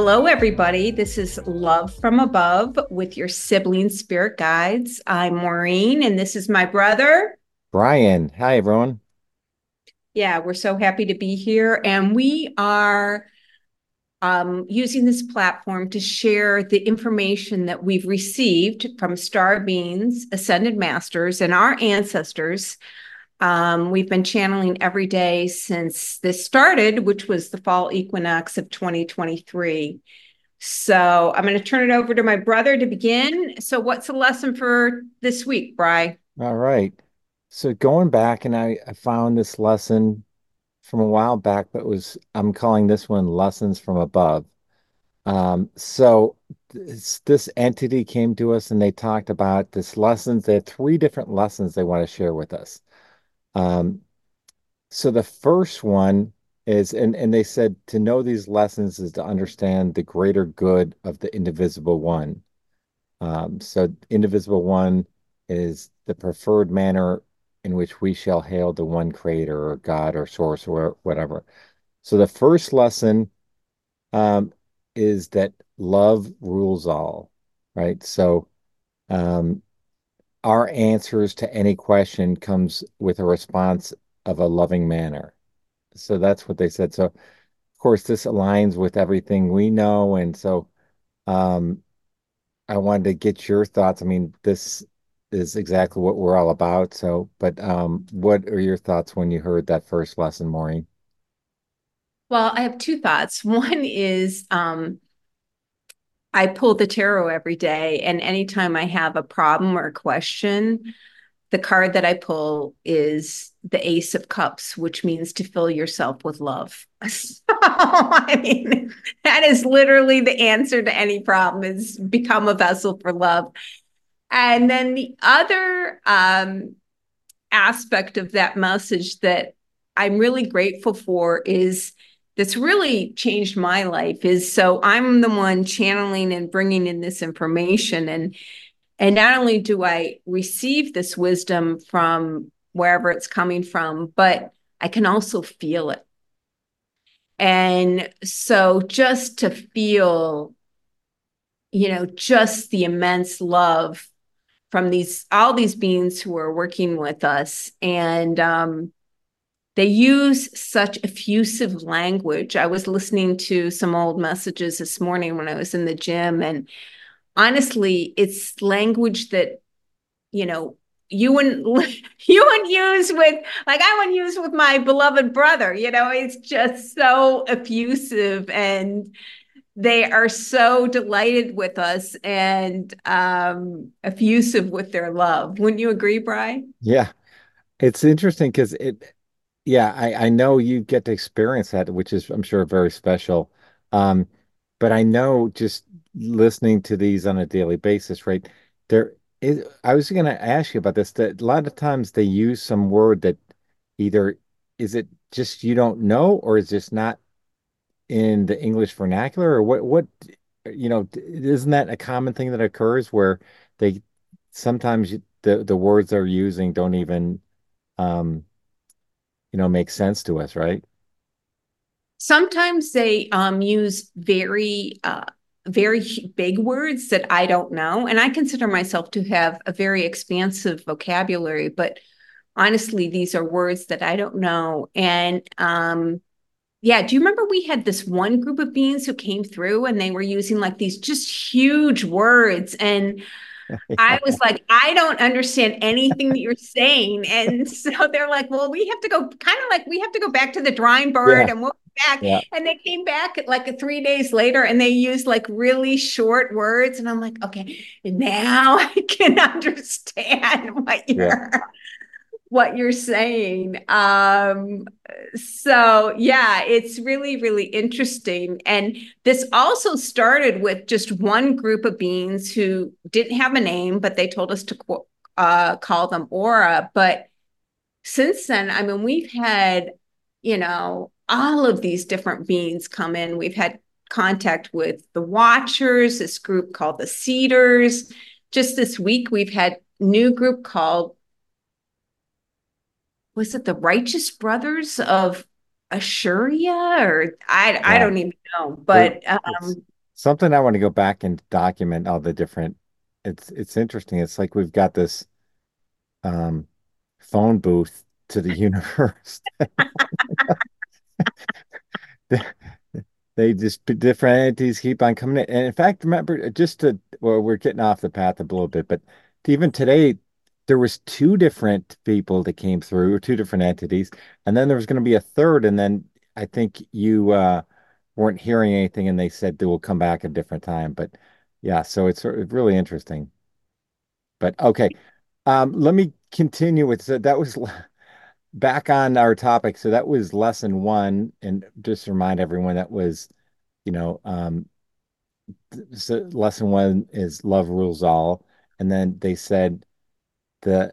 Hello, everybody. This is Love from Above with your sibling spirit guides. I'm Maureen, and this is my brother. Brian, hi everyone. Yeah, we're so happy to be here. And we are using this platform to share the information that we've received from star beings, ascended masters, and our ancestors. We've been channeling every day since this started, which was the fall equinox of 2023. So I'm going to turn it over to my brother to begin. So, what's the lesson for this week, Bry? All right. So going back and I found this lesson from a while back, but I'm calling this one Lessons from Above. So this entity came to us and they talked about this lessons. They had three different lessons they want to share with us. Um, so the first one is, and they said to know these lessons is to understand the greater good of the indivisible one. So indivisible one is the preferred manner in which we shall hail the one creator or God or source or whatever. So the first lesson um, is that love rules all, right? So um, our answers to any question comes with a response of a loving manner. So that's what they said. So of course this aligns with everything we know, and so um, I wanted to get your thoughts. I mean, this is exactly what we're all about. So, but what are your thoughts when you heard that first lesson, Maureen? Well, I have two thoughts. One is I pull the tarot every day, and anytime I have a problem or a question, the card that I pull is the Ace of Cups, which means to fill yourself with love. So, I mean, that is literally the answer to any problem is become a vessel for love. And then the other aspect of that message that I'm really grateful for is that's really changed my life is so I'm the one channeling and bringing in this information and not only do I receive this wisdom from wherever it's coming from, but I can also feel it. And so just to feel, just the immense love from these all these beings who are working with us and they use such effusive language. I was listening to some old messages this morning when I was in the gym, and honestly, it's language that you know you wouldn't you wouldn't use with like I wouldn't use with my beloved brother. It's just so effusive, and they are so delighted with us and effusive with their love. Wouldn't you agree, Bry? Yeah, it's interesting because yeah, I know you get to experience that, which is, I'm sure, very special. Um, but I know just listening to these on a daily basis, right? I was going to ask you about this, that a lot of times they use some word that either is it just you don't know, or is just not in the English vernacular, or isn't that a common thing that occurs where they sometimes the words they're using don't even um, make sense to us, right? Sometimes they use very big words that I don't know, and I consider myself to have a very expansive vocabulary. But honestly, these are words that I don't know. And yeah, do you remember we had this one group of beings who came through and they were using like these just huge words and I was like, I don't understand anything that you're saying. And so they're like, well, we have to go kind of like we have to go back to the drawing board Yeah, and we'll be back. yeah, And they came back like 3 days later and they used like really short words. And I'm like, okay, now I can understand yeah. what you're saying. So yeah, it's really, really interesting. And this also started with just one group of beings who didn't have a name, but they told us to call them Aura. But since then, I mean, we've had, all of these different beings come in. We've had contact with the Watchers, this group called the Cedars. Just this week, we've had new group called was it the Righteous Brothers of Ashuria or I Yeah. don't even know, They're but it's Something I want to go back and document all the different. It's interesting. It's like we've got this um, phone booth to the universe. They just different entities keep on coming in. And in fact, remember, well, we're getting off the path a little bit, but even today, there was two different people that came through, or two different entities, and then there was going to be a third, and then I think you weren't hearing anything, and they said they will come back a different time. But yeah, so it's sort of really interesting. But okay, let me continue with so that was back on our topic. So that was lesson one, and just to remind everyone that was, you know, so lesson one is love rules all, and then they said the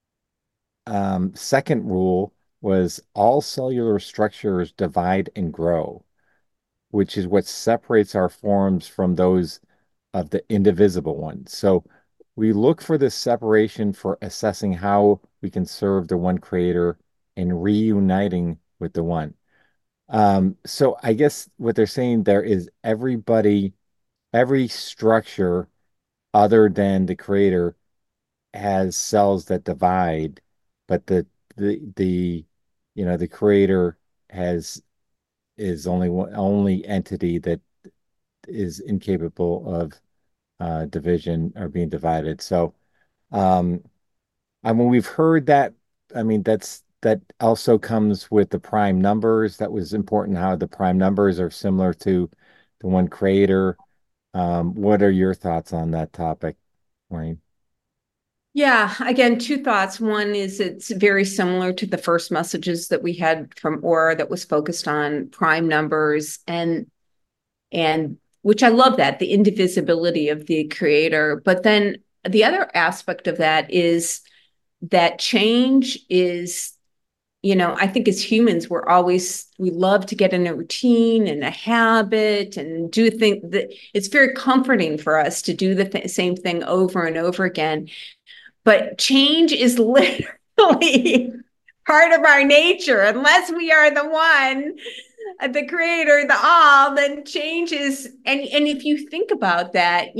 second rule was all cellular structures divide and grow, which is what separates our forms from those of the indivisible ones. So we look for this separation for assessing how we can serve the one creator and reuniting with the one. So I guess what they're saying there is every structure other than the creator has cells that divide, but the the creator has is only entity that is incapable of division or being divided. So um I mean we've heard that. I mean that also comes with the prime numbers. That was important how the prime numbers are similar to the one creator. What are your thoughts on that topic, Wayne? Yeah, again, two thoughts. One is it's very similar to the first messages that we had from Aura that was focused on prime numbers and which I love that, the indivisibility of the creator. But then the other aspect of that is that change is, I think as humans, we love to get in a routine and a habit and do things that it's very comforting for us to do the same thing over and over again. But change is literally part of our nature. Unless we are the one, the creator, the all, then change is, and if you think about that,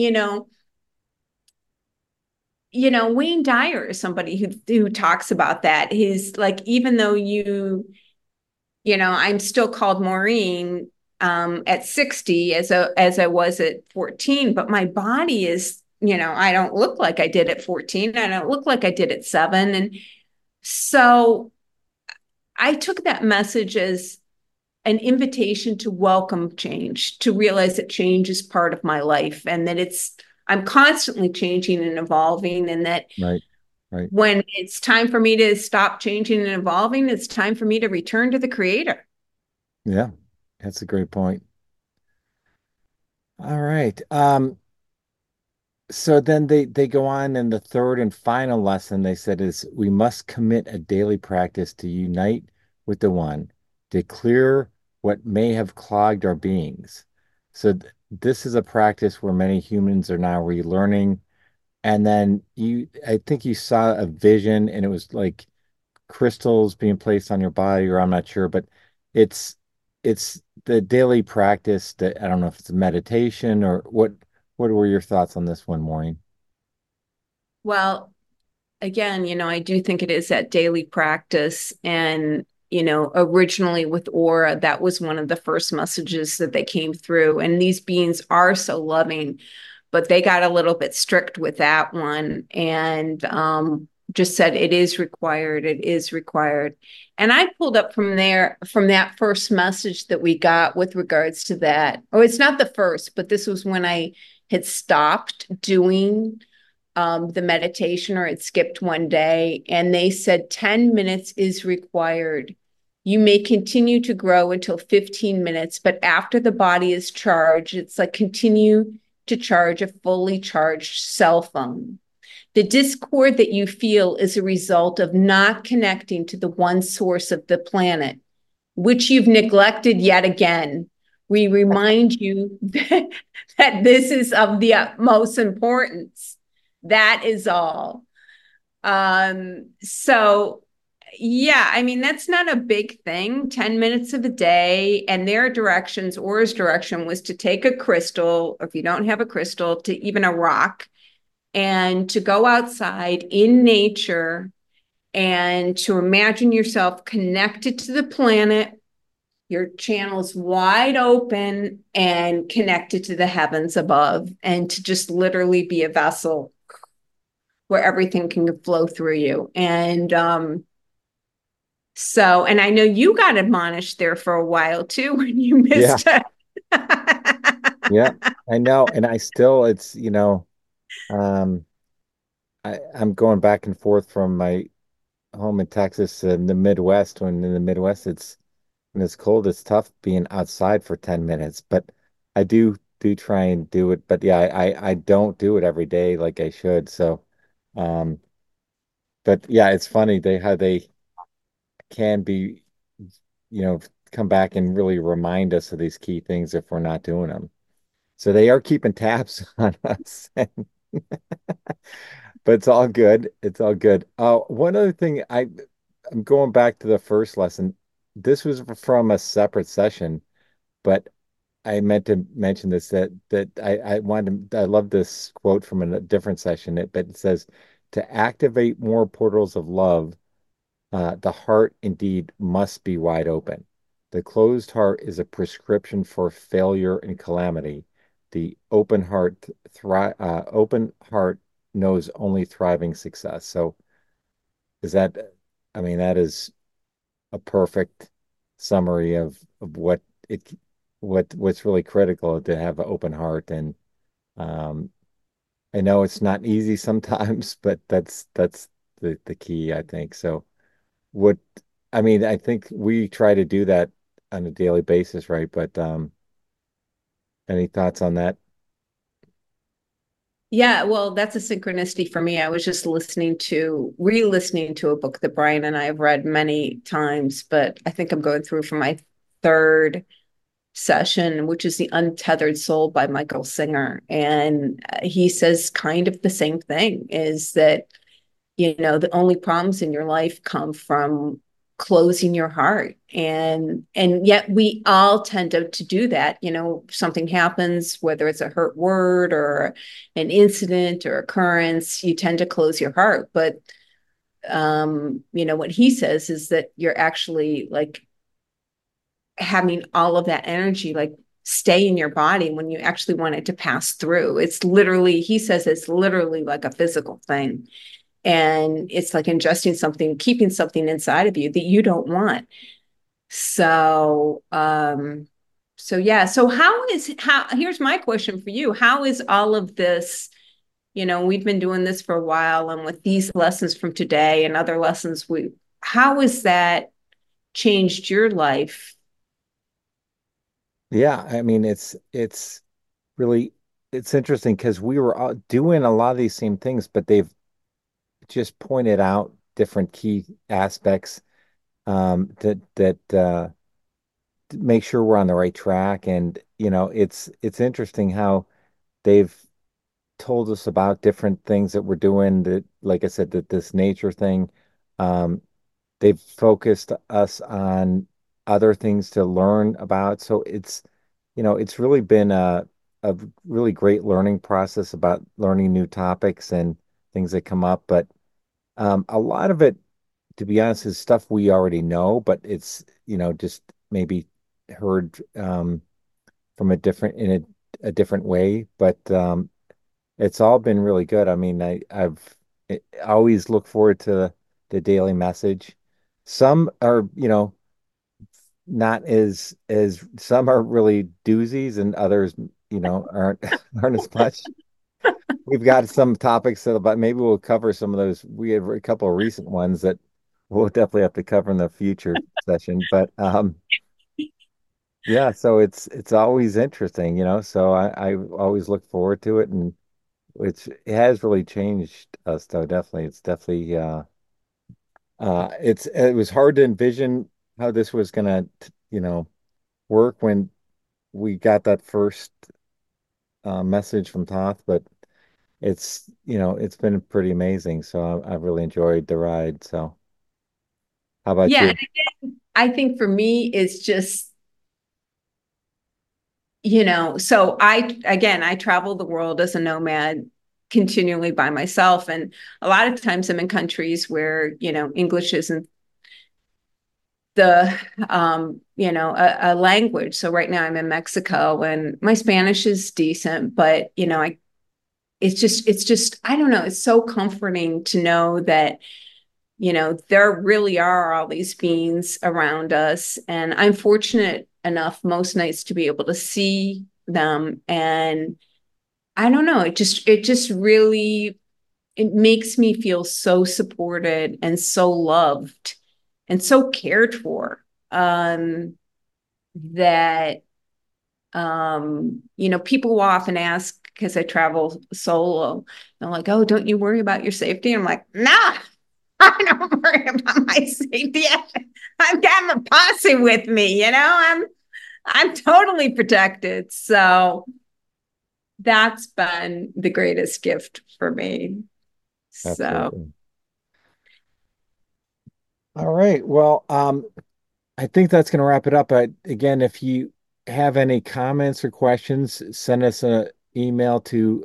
Wayne Dyer is somebody who talks about that. He's like, even though I'm still called Maureen at 60 as I was at 14, but my body is, I don't look like I did at 14. I don't look like I did at 7. And so I took that message as an invitation to welcome change, to realize that change is part of my life and that I'm constantly changing and evolving, and that Right, right. when it's time for me to stop changing and evolving, it's time for me to return to the creator. Yeah, that's a great point. All right. So then they go on in the third and final lesson they said is we must commit a daily practice to unite with the one, to clear what may have clogged our beings. So this is a practice where many humans are now relearning. And then I think you saw a vision and it was like crystals being placed on your body, or I'm not sure, but it's it's the daily practice that I don't know if it's a meditation or what were your thoughts on this one, Maureen? Well, again, I do think it is that daily practice. And, originally with Aura, that was one of the first messages that they came through. And these beings are so loving, but they got a little bit strict with that one and just said it is required. It is required. And I pulled up from there, from that first message that we got with regards to that. Oh, it's not the first, but this was when I had stopped doing the meditation or it skipped one day, and they said 10 minutes is required. You may continue to grow until 15 minutes, but after the body is charged, it's like continue to charge a fully charged cell phone. The discord that you feel is a result of not connecting to the one source of the planet, which you've neglected yet again. We remind you that this is of the utmost importance. That is all. So Yeah, I mean, that's not a big thing. 10 minutes of a day, and their directions, or his direction was to take a crystal, or if you don't have a crystal, to even a rock, and to go outside in nature and to imagine yourself connected to the planet, your channels wide open and connected to the heavens above, and to just literally be a vessel where everything can flow through you. And I know you got admonished there for a while too when you Yeah, missed it. yeah, I know. And I still, it's, um, I'm going back and forth from my home in Texas to the Midwest. When in the Midwest, when it's cold, it's tough being outside for 10 minutes. But I do try and do it. But yeah, I don't do it every day like I should. So, um, but yeah, it's funny how they can be, you know, come back and really remind us of these key things if we're not doing them. So they are keeping tabs on us. But it's all good. It's all good. One other thing, I'm going back to the first lesson. This was from a separate session, but I meant to mention this that I love this quote from a different session. But it says to activate more portals of love, the heart indeed must be wide open. The closed heart is a prescription for failure and calamity. The open heart knows only thriving success. So is that, I mean, that is a perfect summary of it, what's really critical to have an open heart. And um, I know it's not easy sometimes, but that's the key, I think. So what I mean, I think we try to do that on a daily basis, right? But any thoughts on that? Yeah, well, that's a synchronicity for me. I was just re-listening to a book that Brian and I have read many times, but I think I'm going through for my third session, which is The Untethered Soul by Michael Singer. And he says kind of the same thing, is that the only problems in your life come from closing your heart, and yet we all tend to do that. Something happens, whether it's a hurt word or an incident or occurrence, you tend to close your heart. But what he says is that you're actually like having all of that energy like stay in your body when you actually want it to pass through. It's literally, he says, it's literally like a physical thing, and it's like ingesting something, keeping something inside of you that you don't want. So yeah. So here's my question for you. How is all of this, we've been doing this for a while, and with these lessons from today and other lessons, how has that changed your life? Yeah, I mean it's really it's interesting because we were all doing a lot of these same things, but they've just pointed out different key aspects that make sure we're on the right track. And it's interesting how they've told us about different things that we're doing, that, like I said, that this nature thing. Um, they've focused us on other things to learn about. So it's really been a really great learning process about learning new topics and things that come up. But a lot of it, to be honest, is stuff we already know, but it's, just maybe heard from a different way. But it's all been really good. I mean, I always look forward to the daily message. Some are, not as some are really doozies, and others, aren't aren't as much. We've got some topics that, but maybe we'll cover some of those. We have a couple of recent ones that we'll definitely have to cover in the future session. But yeah, so it's always interesting, So I always look forward to it, and it has really changed us, though. Definitely, it's definitely it was hard to envision how this was gonna, work when we got that first message from Toth, but it's been pretty amazing. So I've really enjoyed the ride. So How about Yeah, you? I think for me, it's just, so I travel the world as a nomad continually by myself. And a lot of times I'm in countries where, English isn't the, a language. So right now I'm in Mexico and my Spanish is decent, but, it's just, I don't know, it's so comforting to know that there really are all these beings around us. And I'm fortunate enough most nights to be able to see them. And I don't know, it just really, it makes me feel so supported and so loved and so cared for. That people will often ask because I travel solo. They're like, "Oh, don't you worry about your safety?" I'm like, "Nah, I don't worry about my safety. I've got my posse with me, I'm totally protected." So that's been the greatest gift for me. So Absolutely. All right. Well, I think that's going to wrap it up. But again, if you have any comments or questions, send us an email to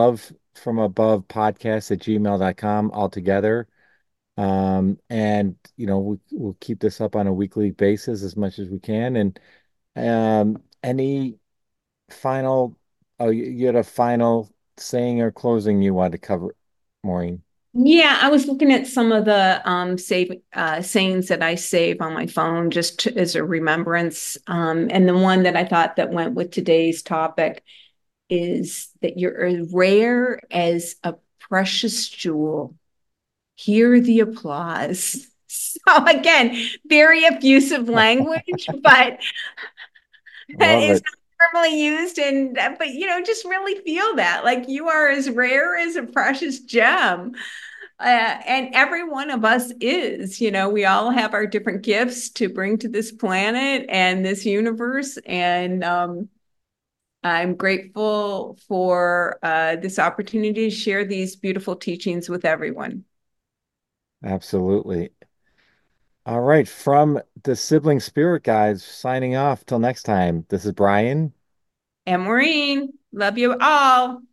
lovefromabovepodcast@gmail.com altogether. And we'll keep this up on a weekly basis as much as we can. And any final, oh, you had a final saying or closing you wanted to cover, Maureen? yeah, I was looking at some of the save sayings that I save on my phone as a remembrance. And the one that I thought that went with today's topic is that you're as rare as a precious jewel. Hear the applause. So again, very abusive language, but Love is it. not normally used. And but just really feel that like you are as rare as a precious gem. And every one of us is, we all have our different gifts to bring to this planet and this universe. And I'm grateful for this opportunity to share these beautiful teachings with everyone. Absolutely. All right. From the Sibling Spirit Guides, signing off. Till next time. This is Brian. And Maureen, love you all.